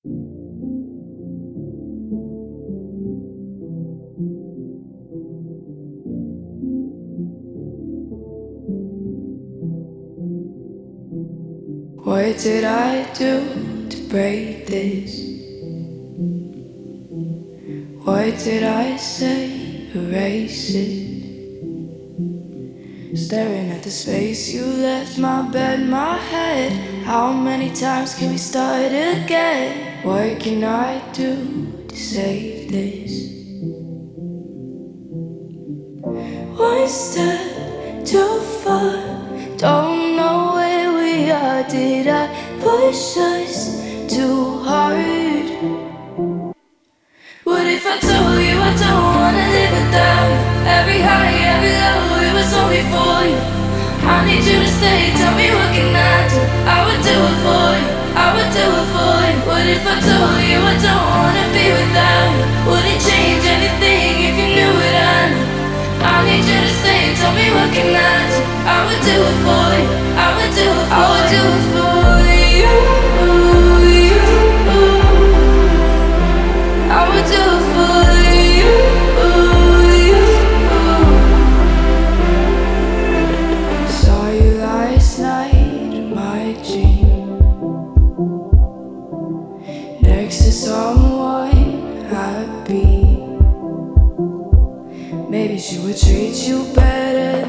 What did I do to break this? What did I say? Erase it. Staring at the space you left, my bed, my head. How many times can we start again? What can I do to save this? One step too far, don't know where we are. Did I push us too hard? What if I told you I don't wanna live without you? Every high, every low, it was only for you. I need you to stay, tell me what can I do? I would do it for you, I would do it for you. What if I told you I don't wanna be without you? Wouldn't change anything if you knew what I knew. I need you to stay, tell me what can I do? I would do it for you, I would do it for you. I would do it for you. I would do it for you. Saw you last night in my dream, next to someone happy. Maybe she would treat you better